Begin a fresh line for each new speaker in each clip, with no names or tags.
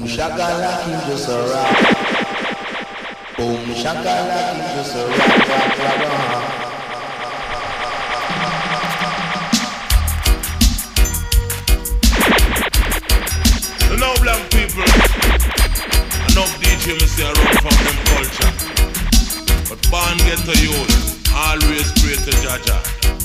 shakalaka, keep just a rock. Boom shakalaka, keep just a rock, rock, rock, rock.
Now black people, enough DJ me say around from them culture. But born get to youth, always pray to Jaja.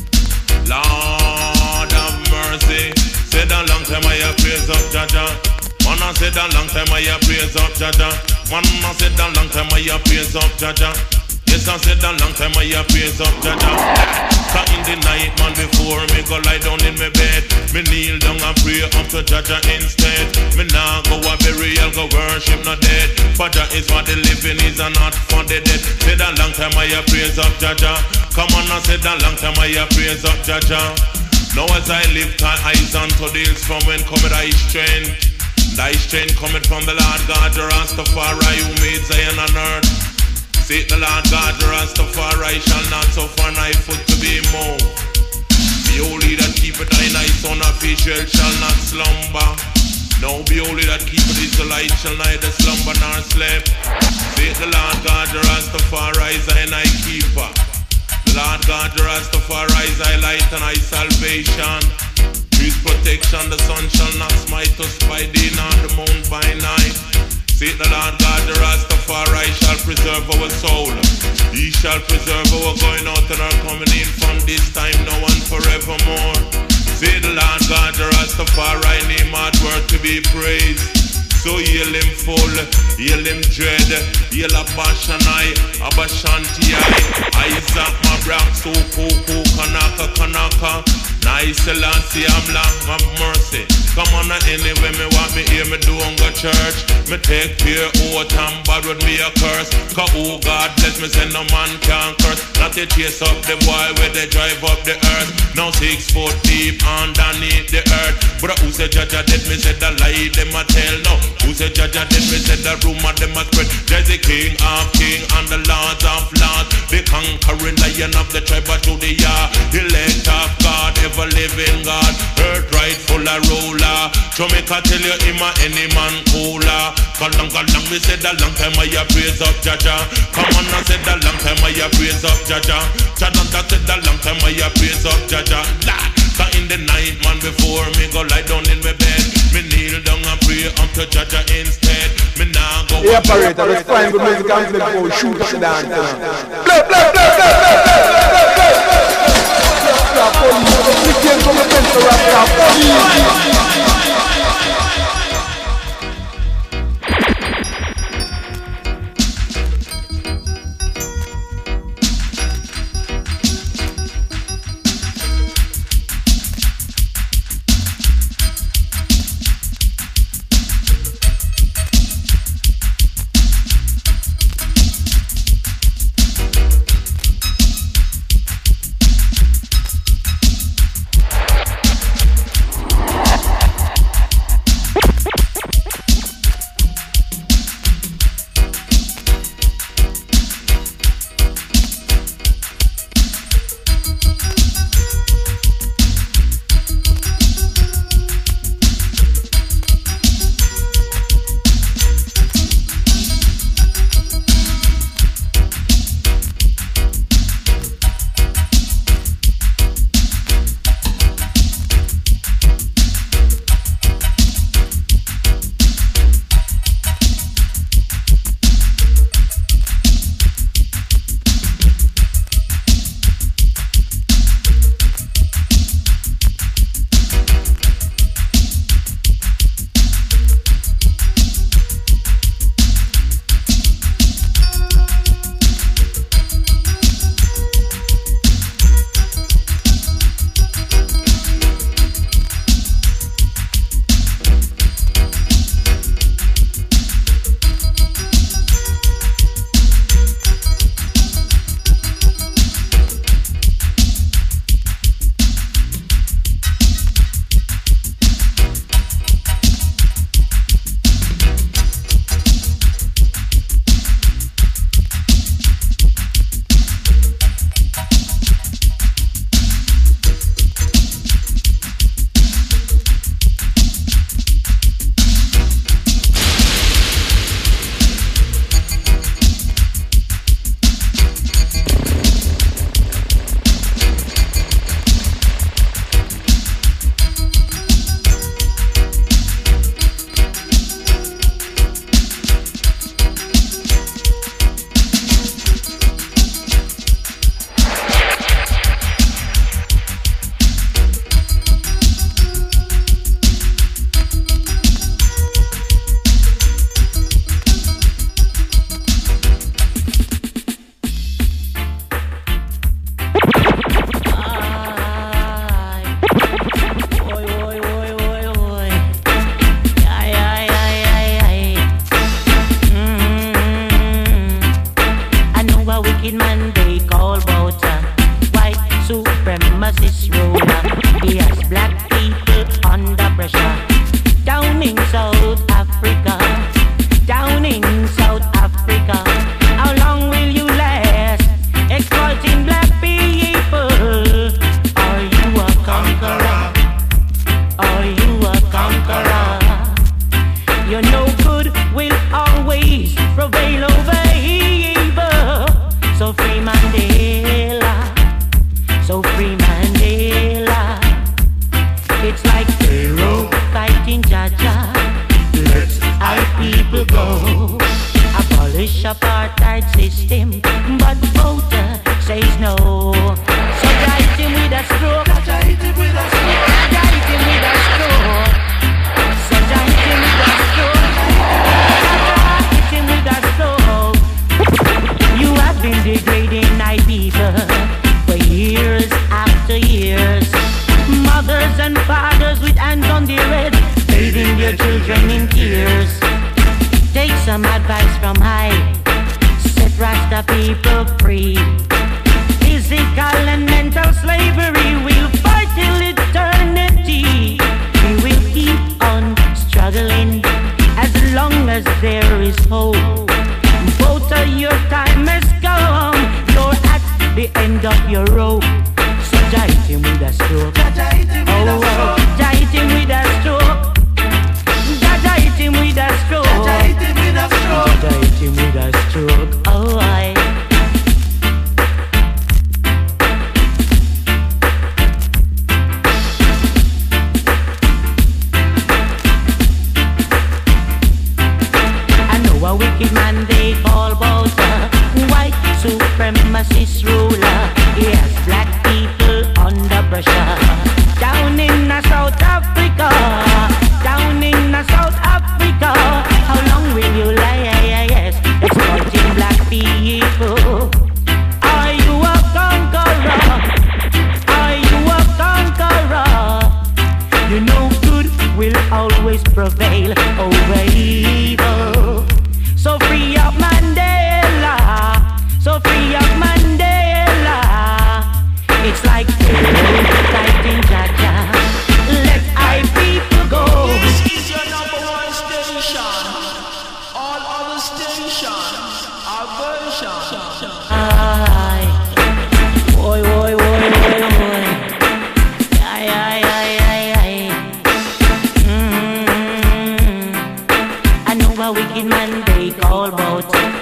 Lord have mercy. Said a long time I have praise up Jaja. Man I said a long time I have praise up Jaja. Man I said a long time I have praise up Jaja. Yes I said a long time I have praise up Jaja. Cause in the night man before me go lie down in my bed, me kneel down and pray up to Jaja instead. Me nah go a burial, go worship no dead. For Jah is for the living, is a not for the dead. Said a long time I have praise up Jaja. Come on I said a long time I have praise up Jaja. Now as I lift my eyes unto the hills, from when cometh thy strength. Thy strength cometh from the Lord God, the Rastafari, who made Zion on earth. Say the Lord God, the Rastafari, shall not suffer thy foot to be moved. Be holy that keepeth thine eyes on a Israel shall not slumber. Now be holy that keepeth Israelite shall neither slumber nor sleep. Say the Lord God, the Rastafari, Zion thy keeper. The Lord God, the Rastafari, thy light and thy salvation. His protection, the sun shall not smite us by day, nor the moon by night. Say the Lord God, the Rastafari shall preserve our soul. He shall preserve our going out and our coming in from this time now and forevermore. Say the Lord God, the Rastafari name hard word to be praised. So heal him full, heal him dread, heal Abashanai, Abashantiai, Isaac Mabrak, so Koko, Kanaka, Kanaka. Nice Selassie, I'm long, have mercy. Come on, anyway, me want me hear me do on go church. Me take care out and bad with me a curse. Cause oh God bless me, say no man can curse. Not to chase up the boy where they drive up the earth. Now 6 foot deep underneath the earth. But who said Jaja dead, me said the lie them a tell. No, who said Jaja dead, me said the rumor them a spread. There's the King of Kings and the Lord of Lords, the conquering lion of the tribe of Judah, the elect of God, ever living God, earth rightful a ruler. Jamaica tell you him a any man cooler. Galang me said a long time I have praise up Jaja. Come on I said a long time I have praise up Jaja. Jadanta said a long time I have praise up Jaja. Cause in the night man before me go lie down in my bed, me kneel down and pray up to Jaja instead. Me nah go.
Yeah, operator, let's find good music and play for shoot up the dance. Play. Police, came from the fence around police.
Jah, let our people go. Abolish apartheid system, but voter says no. So Jah hit him with a stroke. Jah hit him with a stroke. Jah hit him with a stroke. So Jah hit him with a stroke. Jah hit him with a stroke. You have been degrading my people for years after years. Mothers and fathers with hands on their head, bathing their children in tears. Take some advice from high, set Rasta people free. Physical and mental slavery will fight till eternity. We will keep on struggling as long as there is hope. Voter, your time has come. You're at the end of your rope. So Jah hit him with a stroke. Oh, Jah hit him with a stroke. Jah hit him with a stroke. Jah hit him with a stroke. Jah hit him with a stroke. Oh, I. I know a wicked man they call Bowser, white supremacist ruler. He has black people under pressure. Down in South Africa, down in South Africa. How long will you lie? Yes, exploiting black people. Are you a conqueror? Are you a conqueror? You know good will always prevail over evil. So free up Mandela. So free up Mandela. It's like fighting Jah Jah. Let our people go.
This is your #1 station. All other stations are version.
Aye. Boy, boy, boy, boy, boy. Aye, aye, aye, aye, aye. I know a wicked man they call about.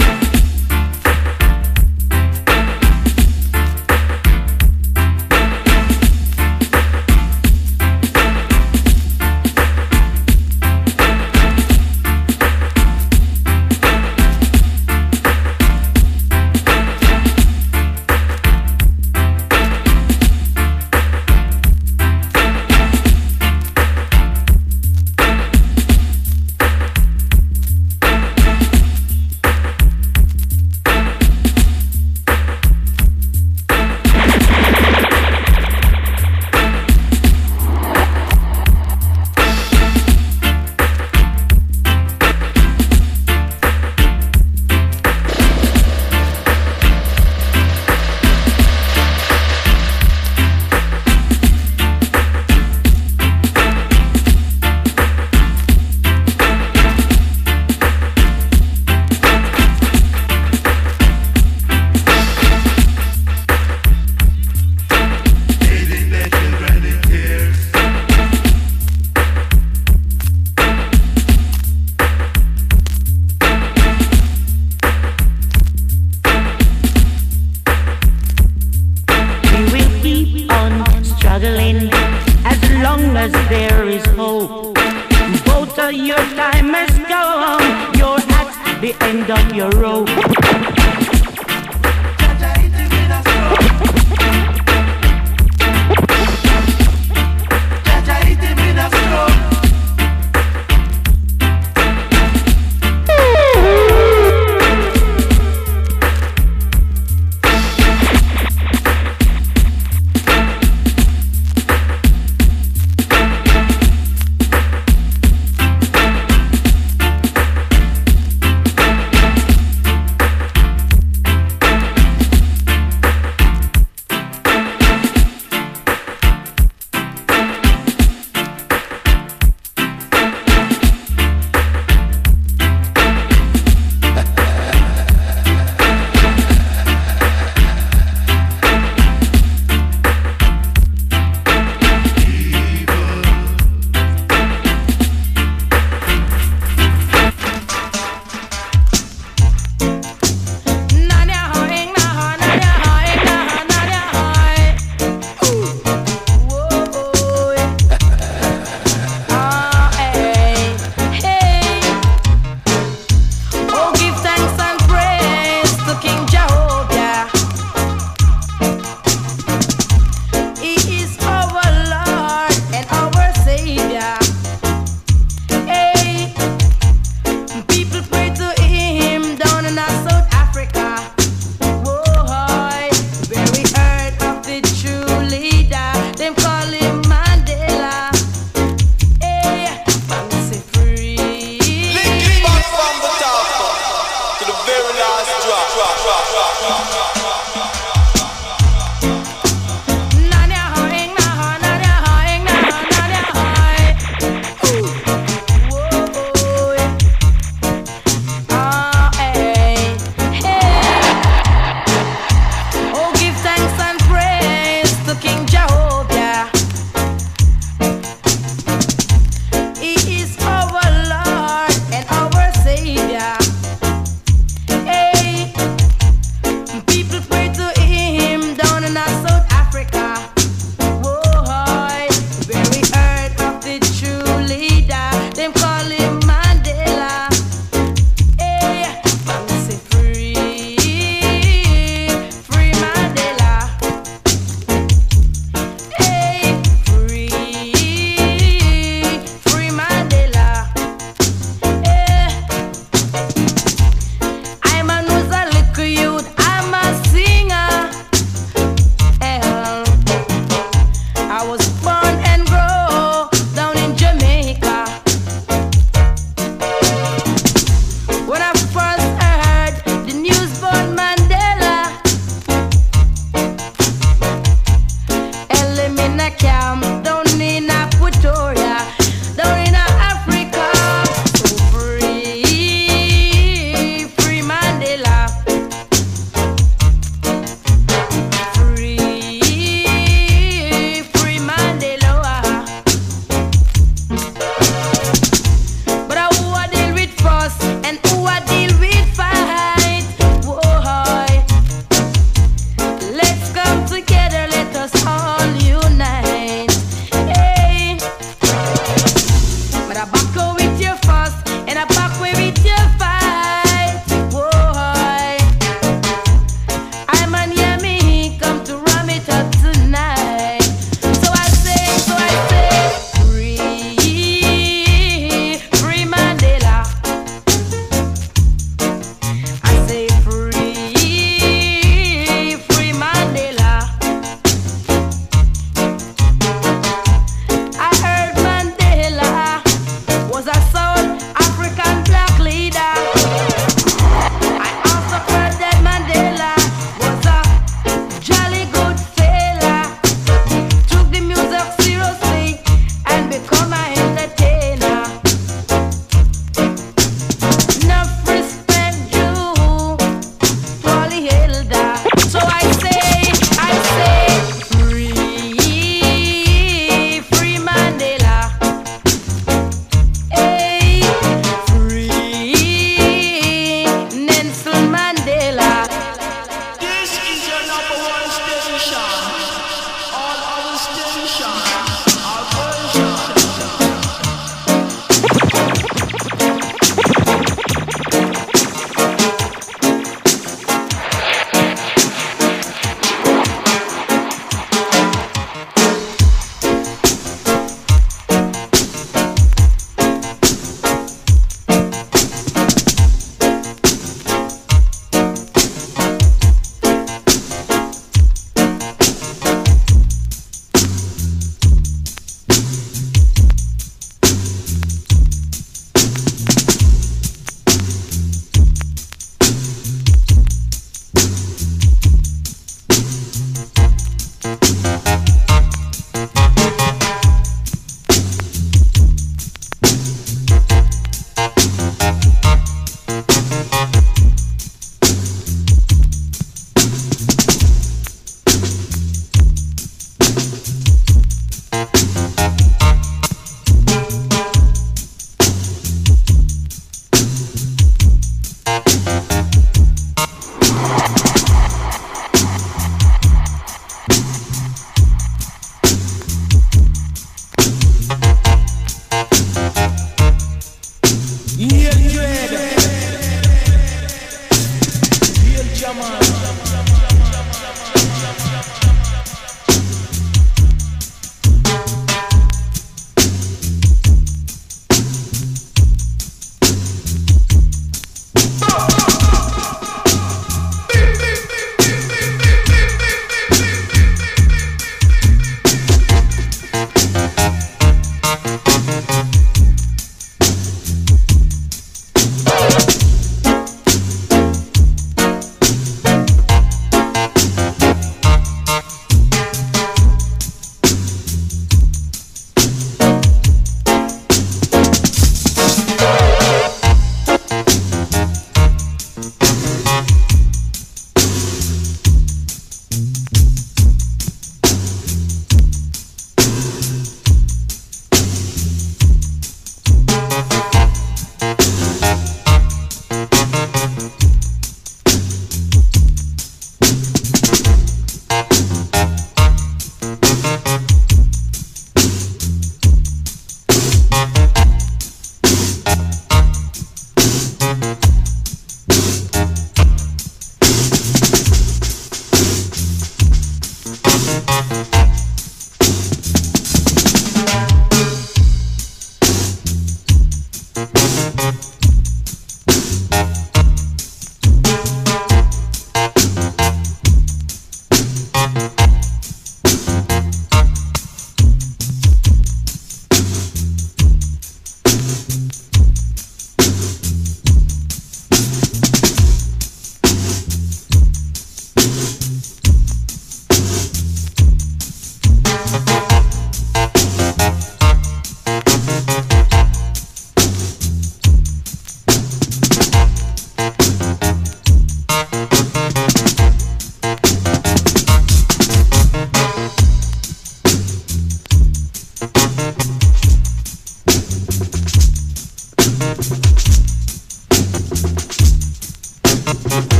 Your time has come. You're at the end of your rope.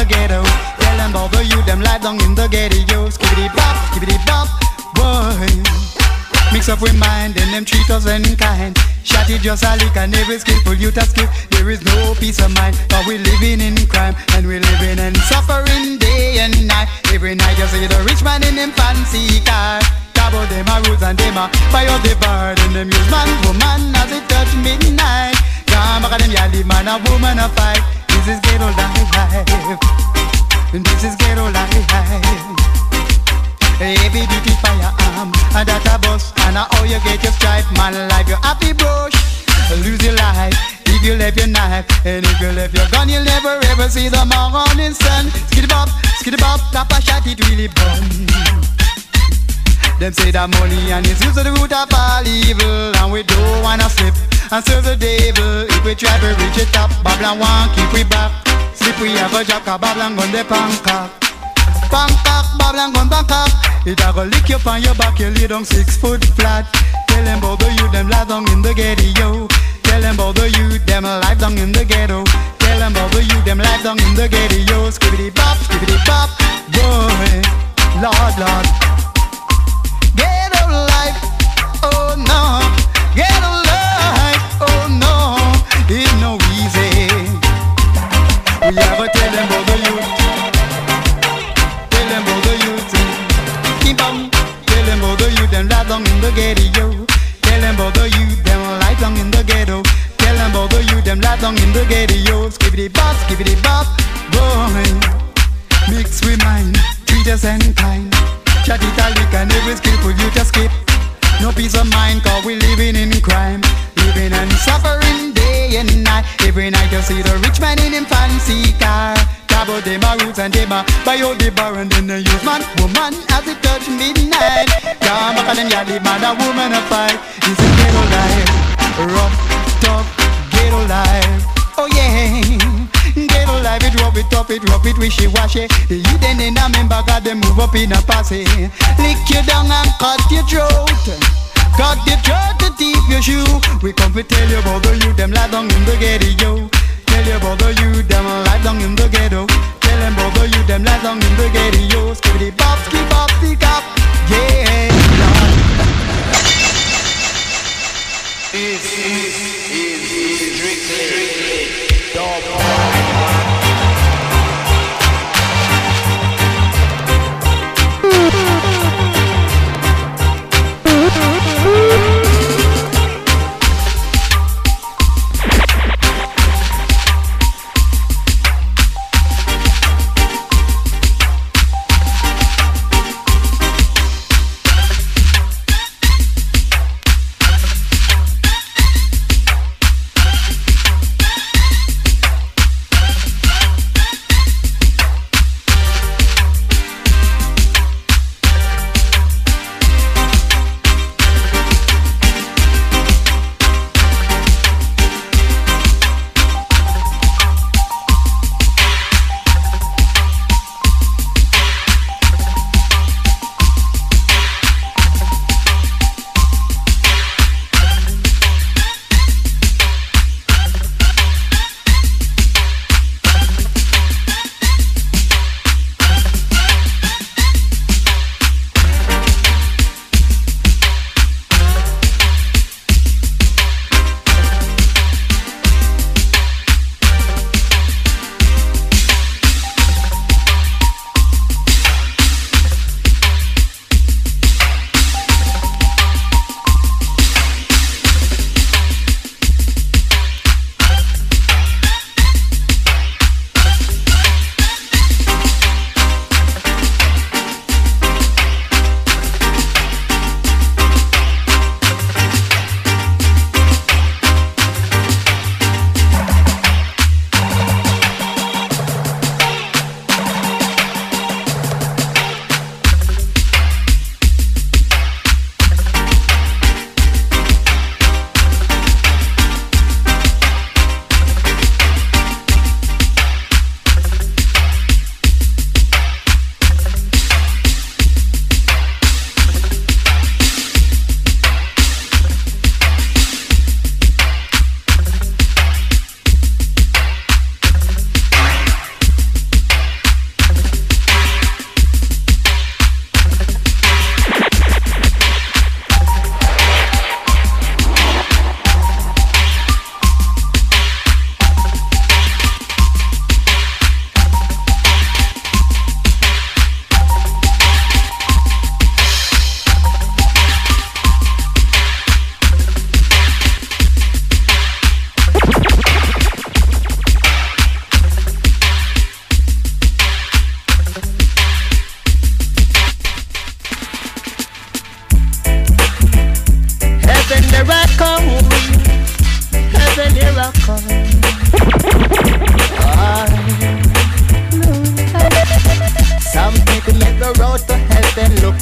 the ghetto. Tell them about the youth, them live down in the ghetto. Skibbity bop, boy. Mix up with mind and them treat us unkind. Shot it just a lick and every skillful youth a skip. There is no peace of mind, but we living in crime and we living in suffering day and night. Every night you see the rich man in them fancy car. About them a rules and them a buy up the bar. And them use man, woman as it touch midnight. Come back at them yali man a woman a fight. This is ghetto life. This is ghetto life. Heavy duty firearm and that a bus. And how you get your stripe, man life. You happy brush, lose your life if you left your knife. And if you left your gun, you'll never ever see the morning sun. Skiddy bop, tap a shot, it really burn. Them say that money and it's used to the root of all evil. And we don't wanna slip and serve the devil. If we try to reach the top, Babylon won't keep we back. Slip we have a jack, a Babylon gun the Bangkok. Bangkok, Babylon gun Bangkok. It a go lick you on your back, you lay down 6 foot flat. Tell them about the youth, them live down in the ghetto. Tell them about the youth, them live down in the ghetto. Tell them about the youth, them live down in the ghetto. Skibbity bop, boy, Lord, Lord. Ghetto life, oh no. Ghetto life, oh no. It's no easy. We have to tell them about the youth. Tell them about the youth. Tell them about the youth, them live down in the ghetto. Tell them about the youth, them live down in the ghetto. Tell them about the youth, them live down in the ghetto. Skibbity bop, boy. Mix with mine, treat us and kind. Chat italic and every skillful you just skip. No peace of mind cause we living in crime. Living and suffering day and night. Every night you see the rich man in him fancy car. About them a roots and them a buy out the bar. And then they use man, woman as it touch midnight. Come back and them yardie man a woman a fight. This is ghetto life, rough, tough, ghetto life. Oh yeah, ghetto life, it rough it wishy-washy. The youth and then a member got them move up in a posse. Lick you down and cut your throat. Cut your throat to teeth your shoe. We come to tell you about the youth, them lie down in the ghetto. Tell you about the youth, them lie down in the ghetto. Tell them about the youth, them lie down in the ghetto. Skibbity bop, stick up, yeah.
This is strictly dub.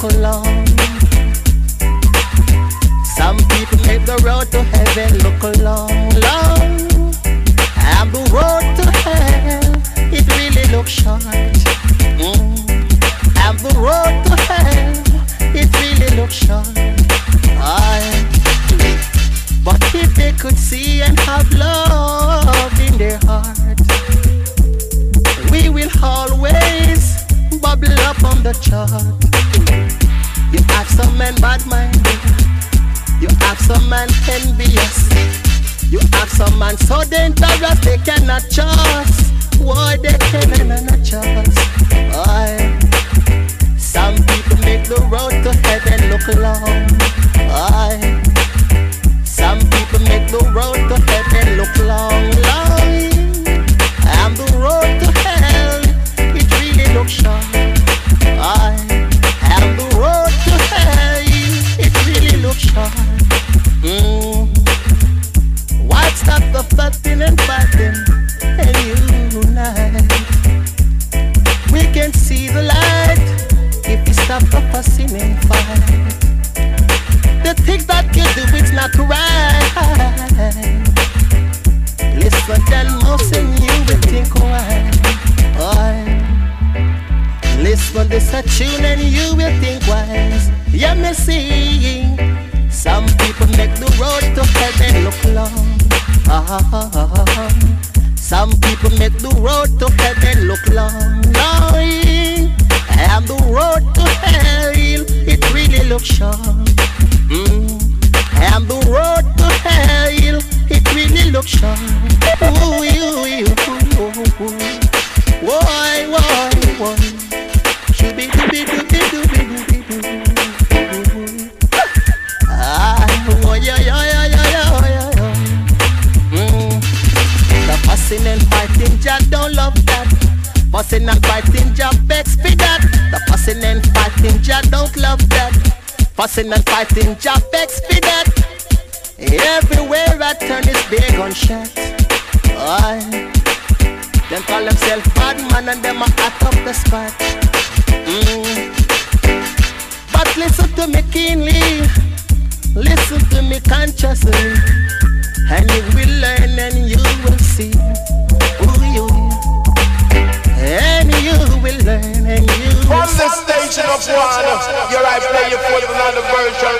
look long. Some people make the road to heaven look long, long. And the road to hell, it really looks short. And the road to hell, it really looks short. But if they could see and have love in their heart, we will always bubble up on the chart. You have some men bad-minded, you have some man envious, you have some man so dangerous they cannot trust. Why they cannot trust? Some people make the road to heaven look long. Some people make the road to heaven look long, long. And the road to hell, it really looks short. And the road to hell, it really looks short. Why stop the fussing and fighting and unite? We can see the light if we stop the fussing and fight. The things that you do, it's not right. Listen, tell most and you will think why. Listen, this a tune and you will think wise. Yeah, me see. Some people make the road to heaven look long. Some people make the road to heaven look long, long. And the road to hell, it really looks short. And the road to hell, it really looks short. Ooh, why, The fussing and fighting, Jah don't love that. Fussing and fighting, Jah begs for that. The fussing and fighting, Jah don't love that. Fussing and fighting, Jah begs for that. Everywhere I turn is big gunshot. Them call themselves bad man and them a hot up the spot. But listen to me keenly, listen to me consciously, and you will learn and you will see. And you will learn and you will see.
From the station of one, you're right, play your foot another version.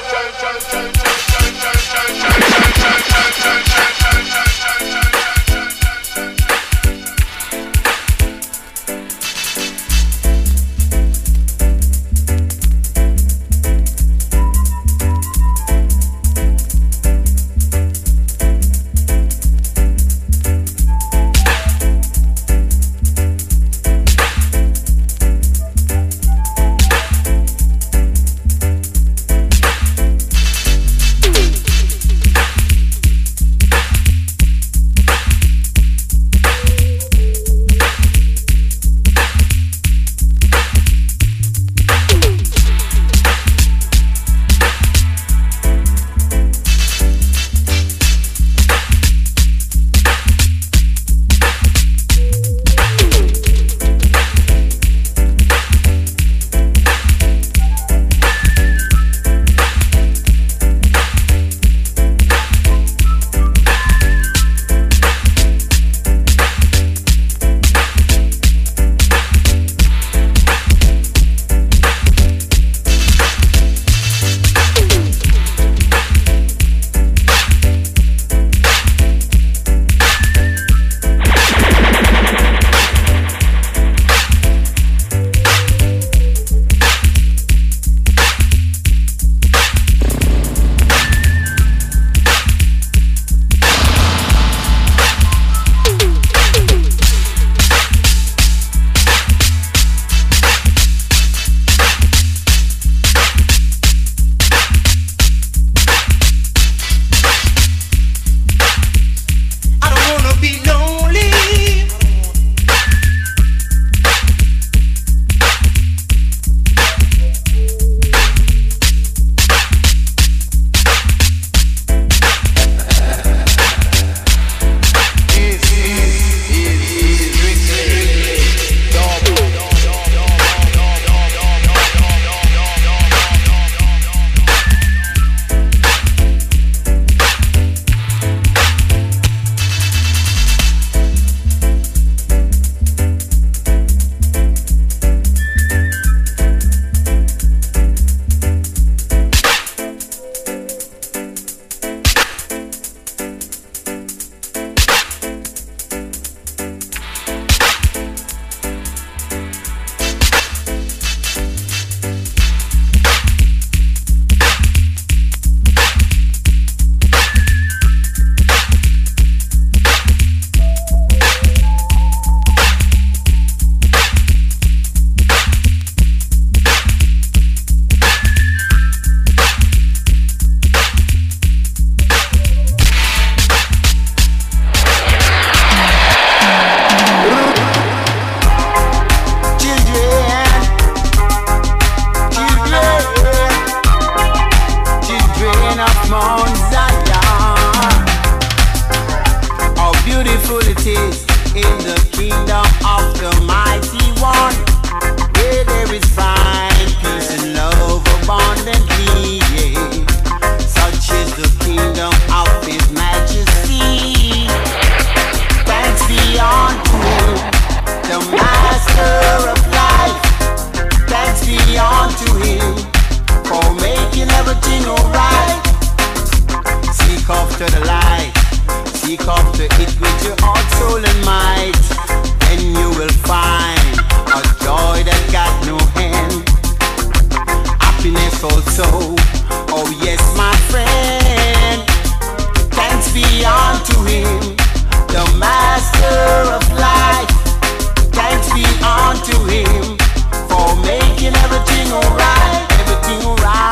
yes also. Oh yes, my friend. Thanks be unto him, the master of life. Thanks be unto him for making everything alright, everything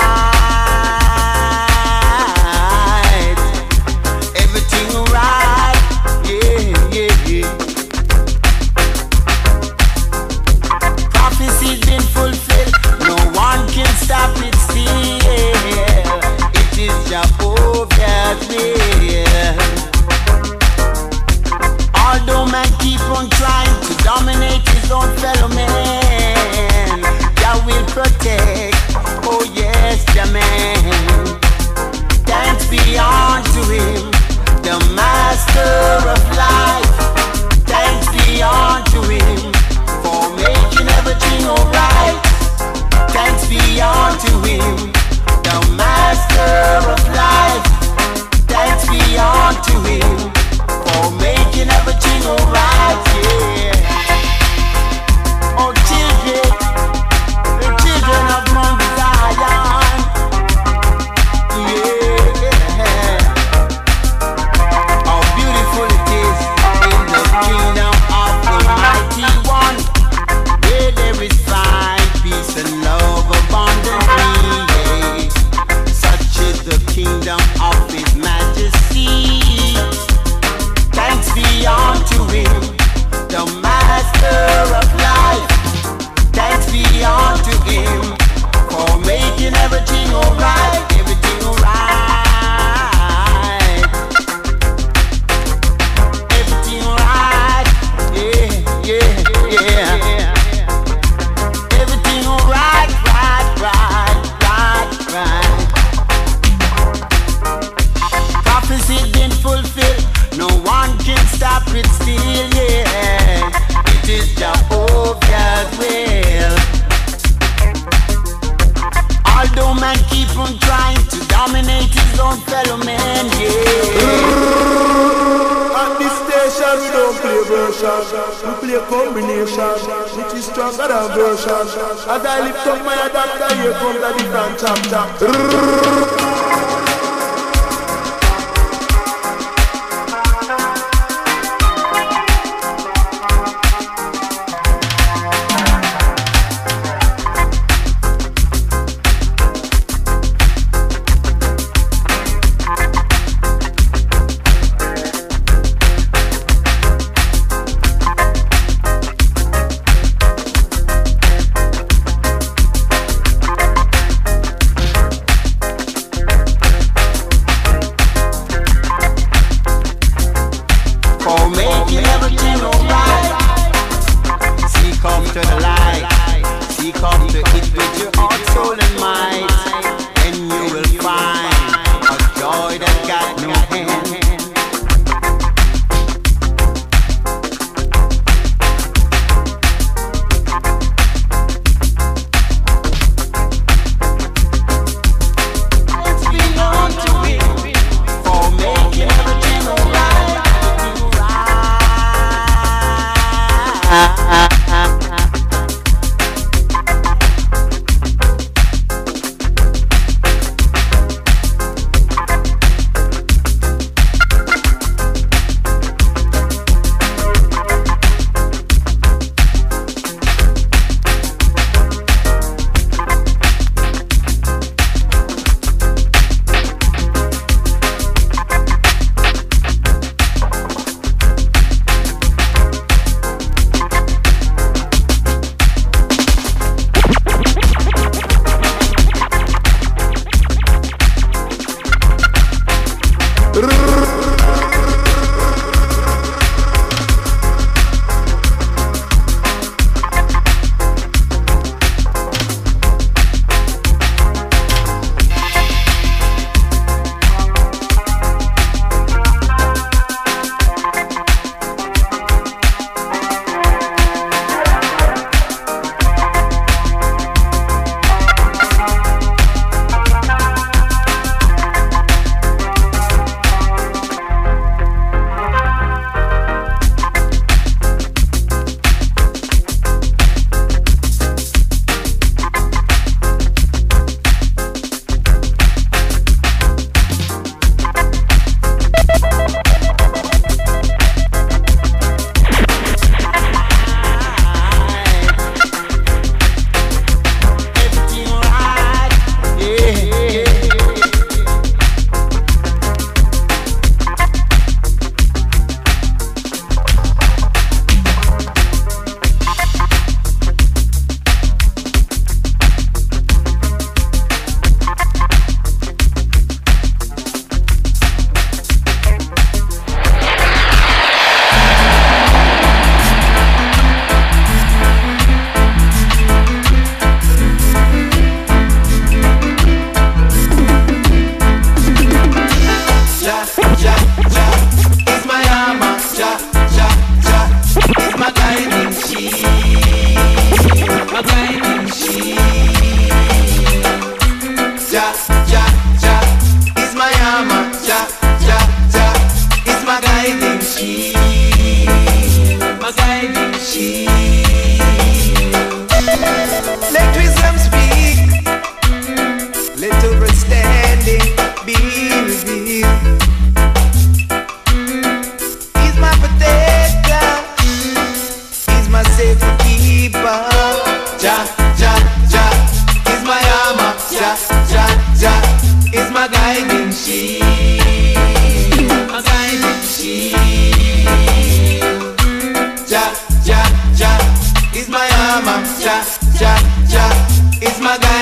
alright, everything alright, yeah, yeah, yeah. Prophecy's been fulfilled, no one can stop it still. It is Jehovah's will. Although man keep on trying to dominate his own fellow man, Jah will protect, oh yes, Jah man. Thanks be unto him, the master of life. Thanks be unto him for making everything alright. Thanks be unto him, the master of life. Thanks be unto him for making everything alright, yeah. Oh children, the children of Mount Zion, yeah. How beautiful it is in the kingdom of the mighty one, where there is fine peace and love abundantly, yeah. Such is the kingdom of his majesty. Thanks be unto him, the master of life. Thanks be unto him for making everything alright, everything alright, everything alright, yeah, yeah, yeah. Everything alright, right, right, right, right. Prophecy been fulfilled, no one can stop it still, yeah. It is Jehovah's will. Although man keep on trying to dominate his own fellow man, yeah.
At this station we don't play version, we play combination, which is stronger than version. As I lift up my adapter, here comes a different chapter.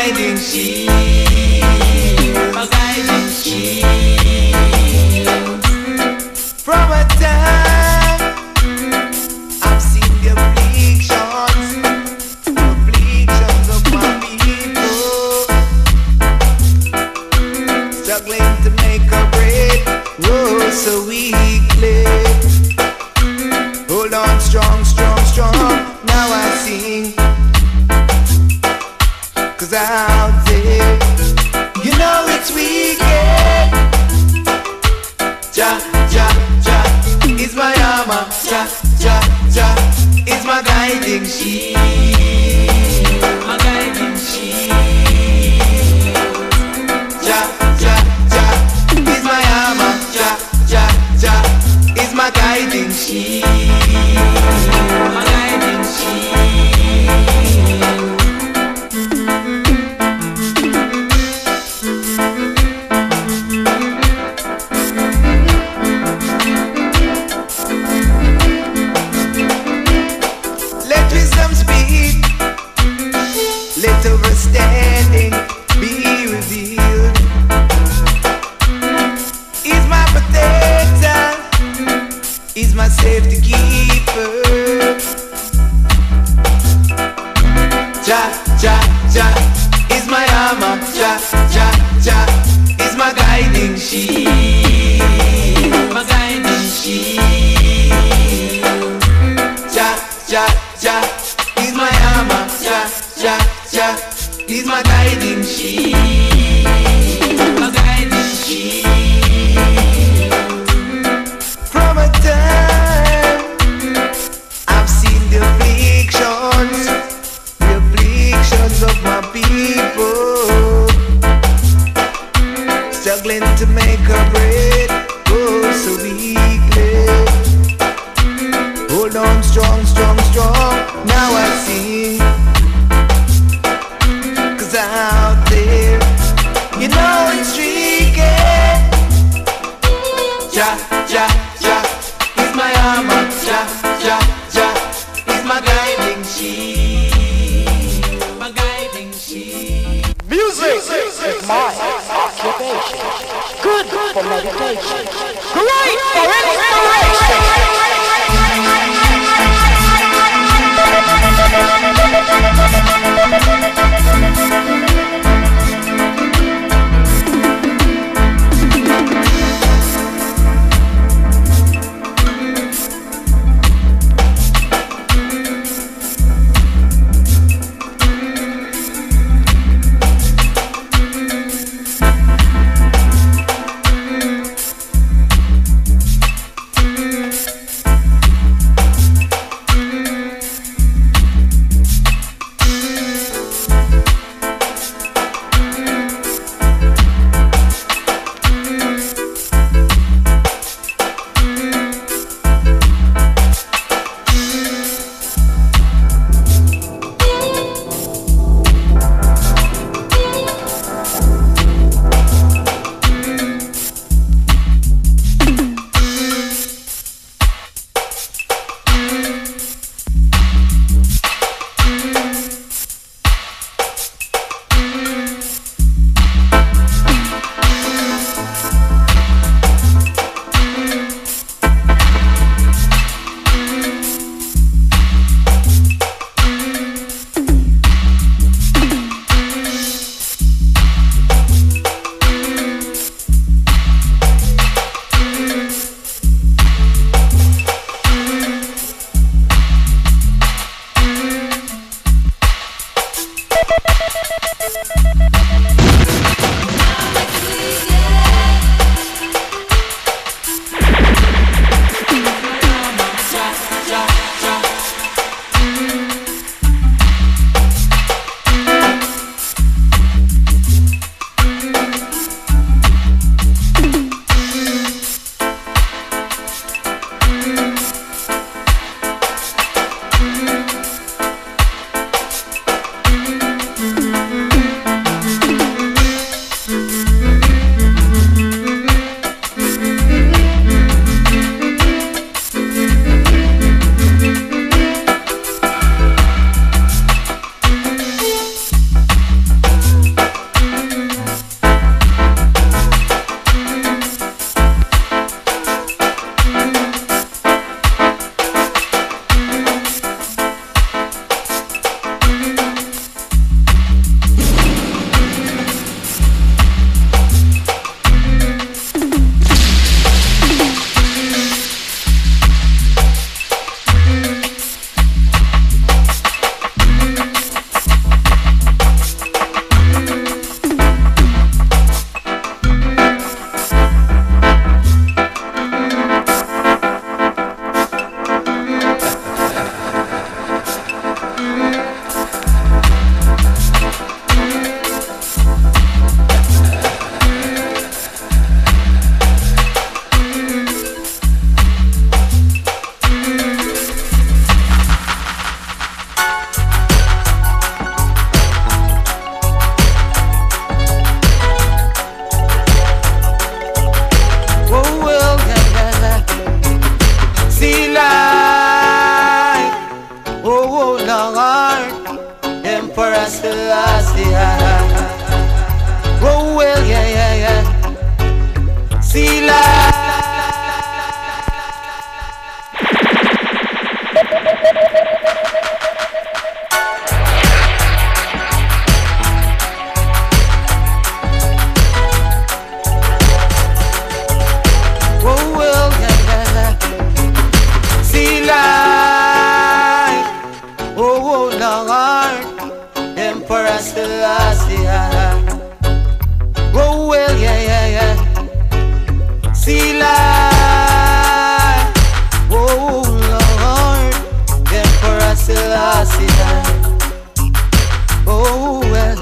guiding shield, my guiding shield. From a time I've seen the afflictions of my people, struggling to make a break, oh so weakly. Hold on, strong, strong, strong. Now I sing, 'cause out there, you know it's weekend. Ja, ja, ja, is my armor. Ja, ja, ja, is my guiding shield, my guiding shield. Ja, ja, ja, is my armor. Ja, ja, ja, is my guiding shield, my guiding shield. Let wisdom speak, let understanding be revealed. He's my protector, he's my safety keeper. Ja, ja, ja, is my armor. Ja, ja, ja, is my guiding shield, my guiding shield. Ja, ja, ja, is my armor. Ja, ja, ja, is my guiding shield, my guiding shield. From a time I've seen the afflictions of my people, struggling to make a bread, oh so weakly. Hold on, strong, strong, strong. Now I sing, 'cause out there, you know it's tricky. Ja, ja, ja, is my armor. Ja, ja, ja, is my guiding shield, my guiding shield.
Music is my occupation. Good for meditation. Great for inspiration.
Emperor Selassie. Oh well, yeah. Selah. Emperor Selassie. Oh well, yeah. Selah. Oh Lord, Emperor Selassie. Oh well.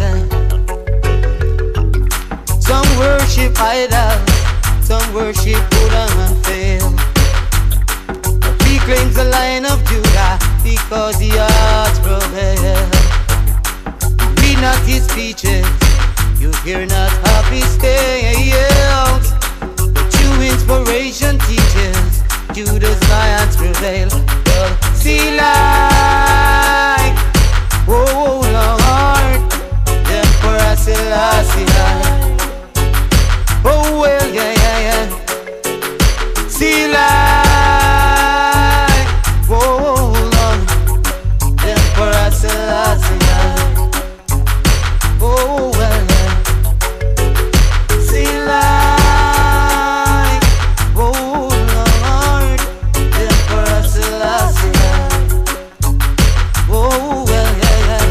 Some worship idols, some worship Buddha and fail. He claims the Lion of Judah because the odds prevail. Read not his speeches, you hear not of his tales. The true inspiration teaches Judah's lions prevail. Well, see light, oh Lord, Emperor Selassie. Oh well, yeah. See light, oh Lord, Emperor Selassie. Oh well, see light, oh Lord, Emperor Selassie. Oh well, yeah.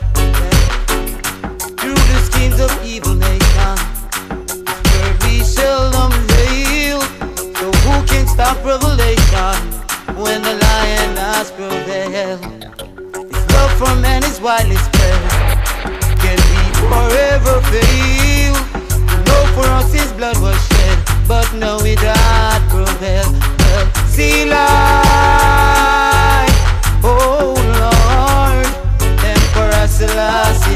Through the schemes of evil nation, where we seldom fail. So who can stop revelation when the lion has prevailed? His love for man is widely spread. Can we forever fail? No, for us his blood was shed, but no, it had prevailed. Well, see light, oh Lord, Emperor Selassie.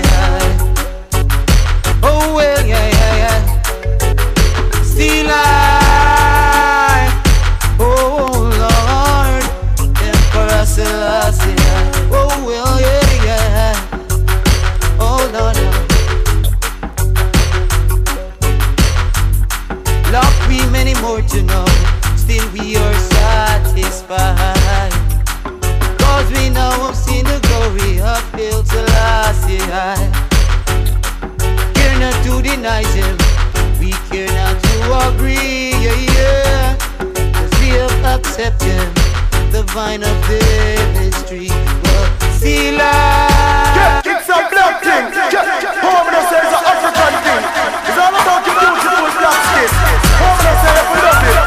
Oh well, yeah. See light, oh Lord, Emperor Selassie. Oh well, yeah. Oh no. Love we many more to know, still we are satisfied. Cause we now have seen the glory of Haile Selassie. Care not to deny him, we care not to agree, yeah. Cause we have accepted the vine of David's tree. Well, see life.
It's a black thing. Homeless is an African thing. It's all about your beautiful black skin. Homeless is we love it.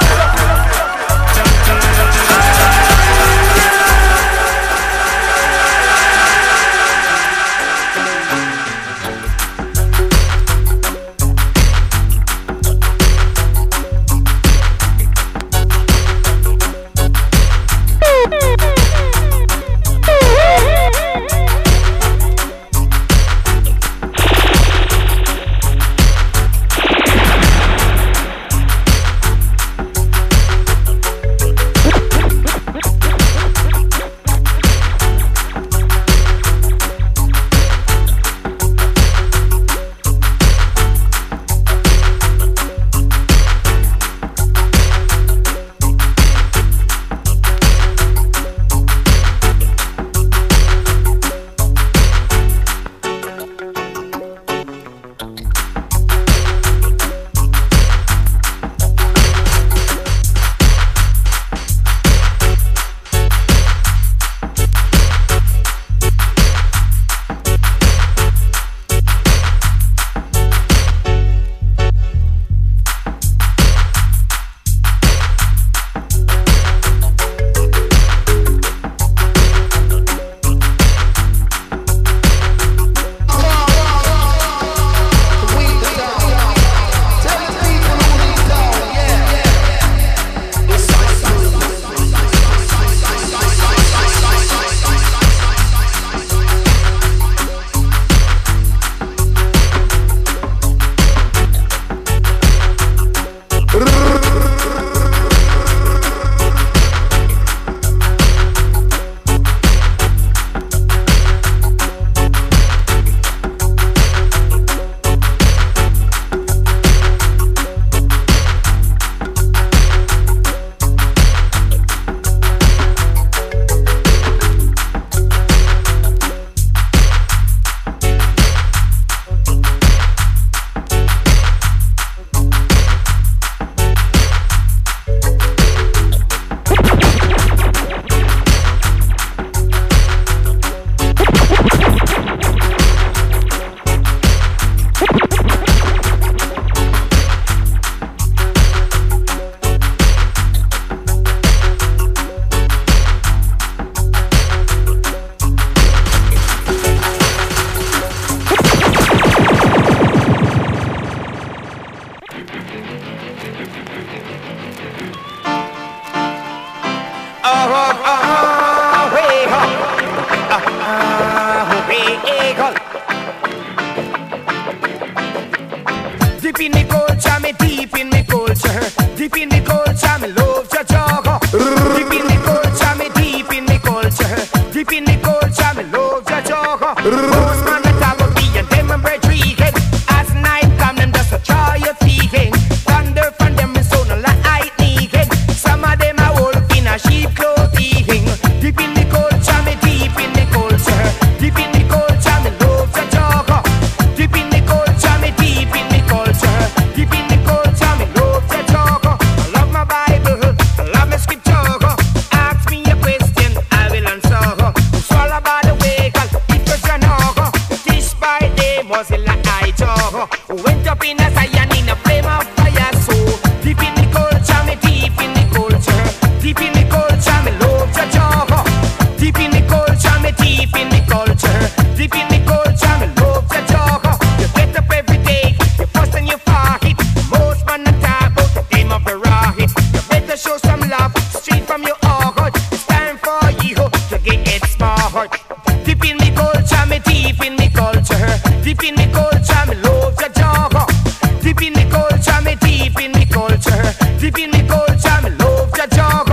Mozilla I Joe. Went up in a Zion in a flame of fire. So deep in the culture, me deep in the culture. Deep in the culture, me love your Joe. Deep in the culture, me deep in the culture. Deep in the culture, me love your Joe. You get up every day, you fuss and you fight. Most man not talk about the game of the rocket. You better show some love straight from your heart. It's time for you to get it smart. Deep in the culture, me deep in the culture. Deep in the culture, me love your job. Deep in the culture, me deep in the culture. Deep in the culture, me love your job.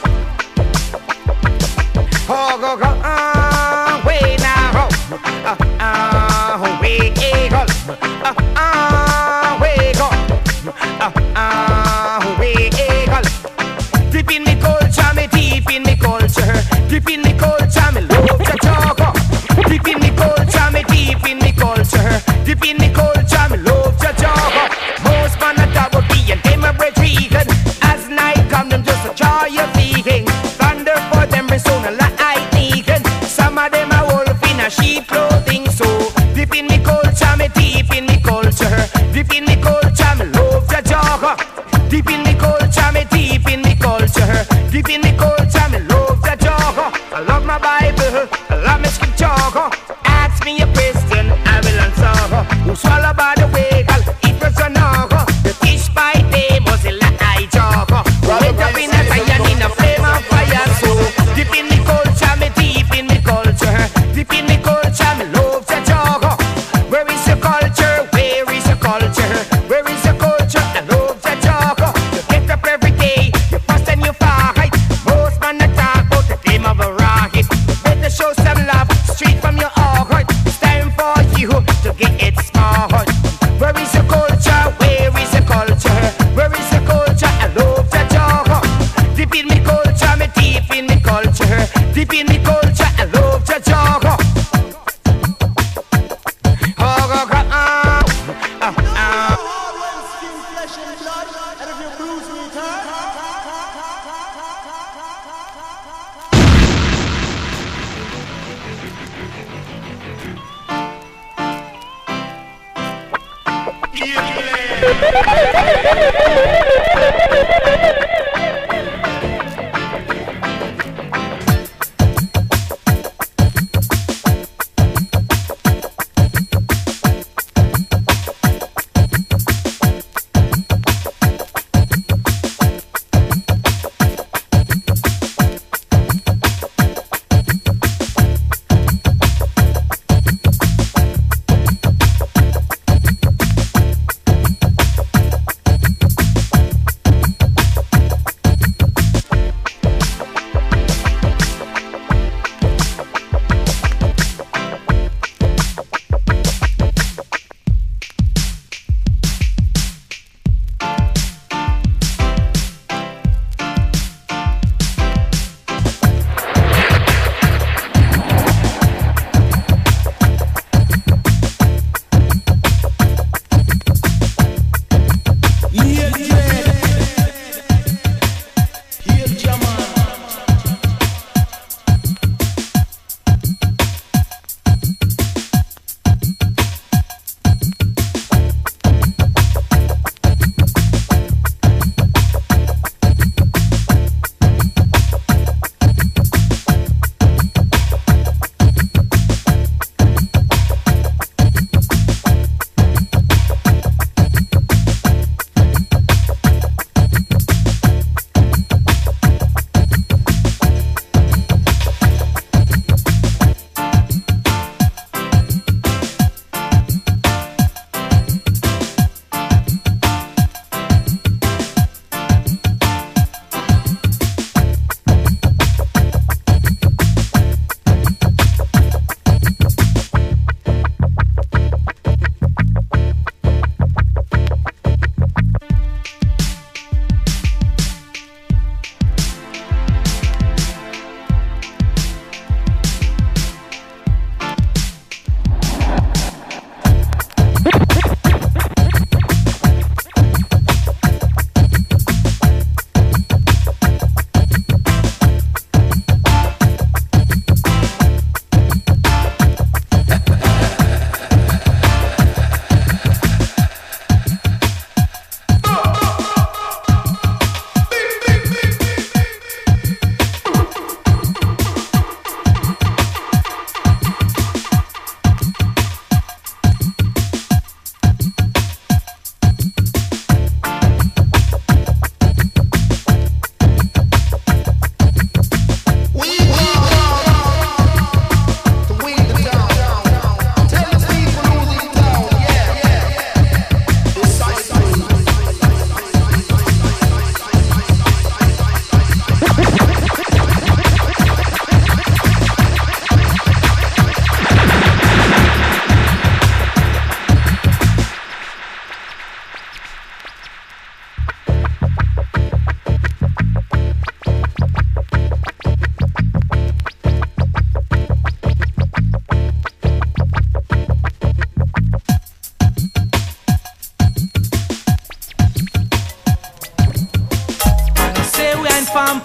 Oh, go, go, way now. Way go. Way go. Way go. Deep in the culture, me deep in the culture. Deep in the culture, me love your job. Deep in the culture, me deep in the culture. Deep in the culture, me love your job. Most man a double B and them a bread vegan. As night come, them just a try your vegan. Thunder for them persona like lightning. Some of them a wolf in a sheep clothing. So deep in the culture, me deep in the culture. Deep in the culture, me love your job. Deep in the culture, me deep in the culture. Deep in the culture, me love your job. I love my Bible, I love my scripture. Ask me a question, I will answer. Who swallow by the way, it was a no. The fish by day, Mozilla I jog. Went up in a Zion in a flame of fire. So deep in the culture, me deep in the culture. Deep in the culture, me love your job. Where is your culture? Where is your culture? Where is your culture? I love your job. You get up every day, you fuss and you fight. Most man not talk about the game of a rocket. Better show some love straight from your heart. It's time for you to get it smart. Where is your culture? Where is your culture? Where is your culture? I love your job. Deep in the culture, me deep in the culture. Deep in the culture, I love your job. Oh, go, go,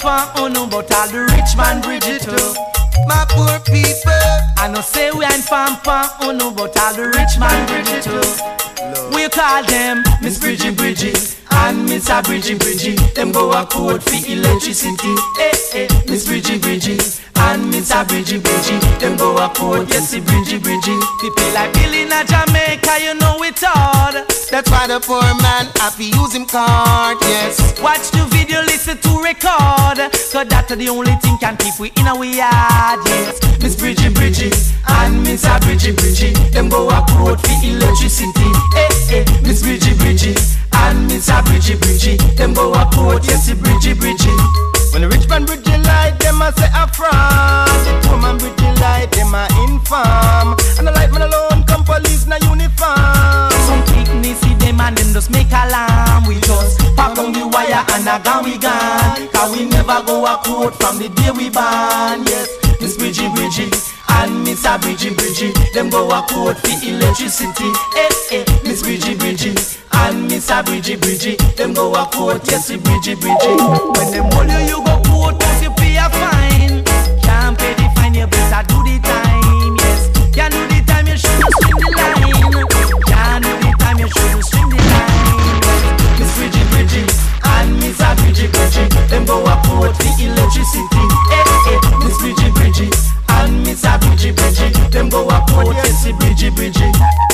fan uno, but all the rich man bridge it too.
My poor people.
I know say we ain't fan uno, but all the rich man bridge it too. We call them Miss Bridgie Bridgie and Miss Bridgie Bridgie. Them go a code for electricity. Miss Bridgie Bridgie and Miss Bridgie Bridgie. Them go a code, yes, Bridgie Bridgie. People like Billy in Jamaica, you know it hard.
That's why the poor man happy use him card, yes.
Watch the video, listen to record. So that's the only thing can keep we in our yard, yes. Miss Bridgie Bridgie and Miss Bridgie Bridgie. Them go a code for electricity. Miss Bridgie Bridgie and Miss Bridgie Bridgie. Them go a code, yes, Bridgie Bridgie.
When the rich man bridge light, them a say a fraud. The poor man bridge light, them a infam. And the light man alone come police na uniform.
Some picnic see them and them just make alarm. We just pop on the wire and a gun we gone. Cause we never go a court from the day we born. Yes, Miss Bridgie Bridgie and Miss Bridgie Bridgie. Them go a court for electricity. Miss Bridgie Bridgie and Miss Bridgie Bridgie. Them go a court, yes, Bridgie Bridgie. When them hold you go court, cause you pay a fine. Can't pay the fine, you better do the time, yes. Can't do the time, you shouldn't swing the line. Can't do the time, you shouldn't swing the line. Miss Bridgie Bridgie and Miss Bridgie Bridgie. Them go a court for electricity. Miss Bridgie Bridgie and Miss Bridgie Bridgie. Them go a court, yes, Bridgie Bridgie.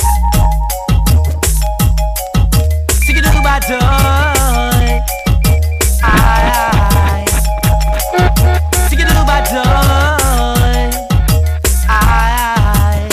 Sing it over, joy. Aye. Sing it over, joy. Aye.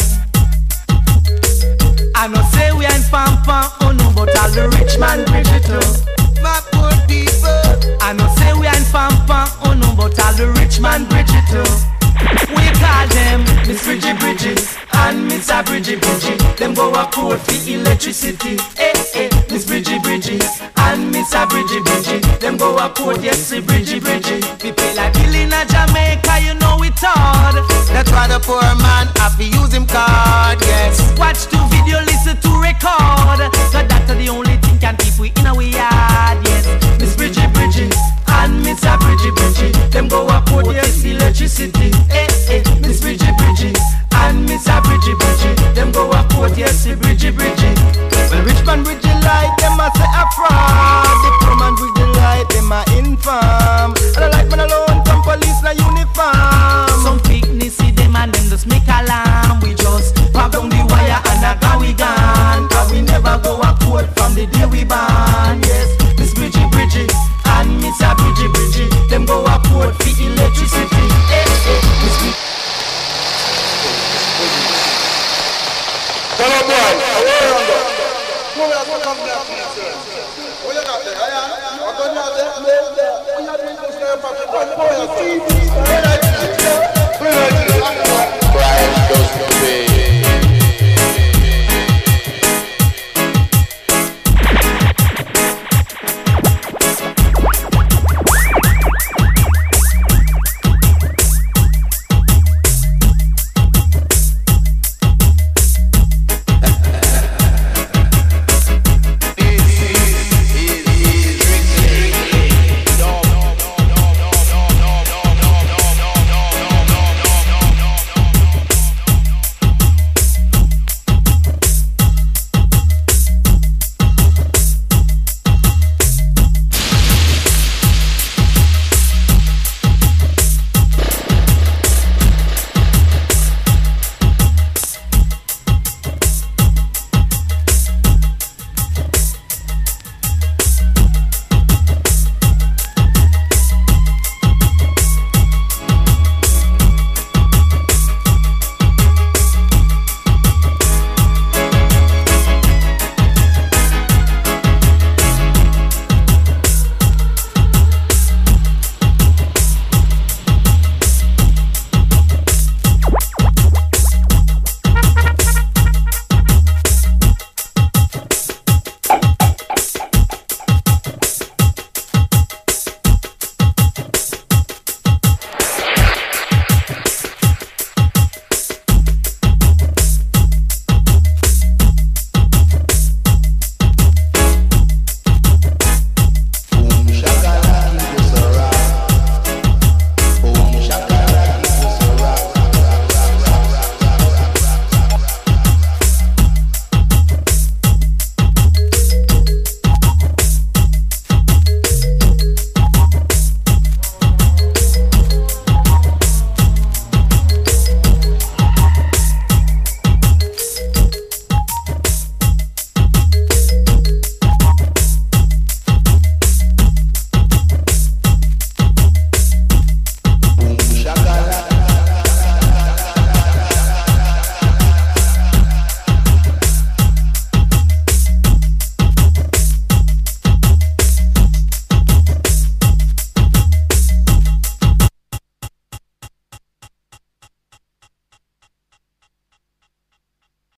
I know say we ain't fan, oh no, but all the rich man bridge it too.
My poor people.
I know say we ain't fan, oh no, but all the rich man bridge it too. We call them Miss Bridgie Bridgie and Miss Bridgie Bridgie. Them go a court for electricity. Miss Bridgie Bridgie and Miss Bridgie Bridgie. Them go a court, yes, Bridgie Bridgie. People like Billy in Jamaica, you know it hard.
That's why the poor man happy use him card, yes.
Watch the video, listen to record. Cause that's the only thing can keep we in our yard, yes. Miss Bridgie Bridgie and Miss Bridgie Bridgie. Them go a court, yes, electricity. Miss Bridgie Bridgie and Miss Bridgie Bridgie. Them go a court, yes, Bridgie Bridgie.
When rich man bridge light, them a say a fraud. The poor man bridge light, them a infam. And the light man alone come police na uniform.
Some picnic see them and them just make alarm. We just pop down the wire and a gun we gone. Cause we never go a court from the day we born. Yes, Miss Bridgie Bridgie and Miss Bridgie Bridgie. Them go a court for electricity.
Hello, boy. Where are you going? Where are you going? Where you got there? I'm going out there. Where you doing this there, Papa? Where are you going? Brian goes to bed.